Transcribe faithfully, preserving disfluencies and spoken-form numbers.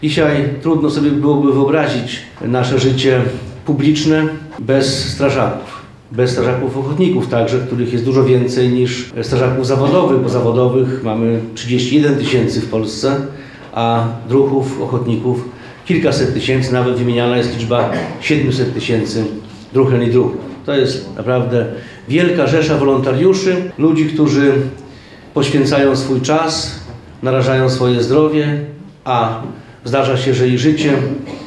Dzisiaj trudno sobie byłoby wyobrazić nasze życie publiczne bez strażaków. Bez strażaków ochotników także, których jest dużo więcej niż strażaków zawodowych, bo zawodowych mamy trzydzieści jeden tysięcy w Polsce, a druhów, ochotników kilkaset tysięcy, nawet wymieniana jest liczba siedemset tysięcy druhen i druhów. To jest naprawdę wielka rzesza wolontariuszy, ludzi, którzy poświęcają swój czas, narażają swoje zdrowie, a zdarza się, że i życie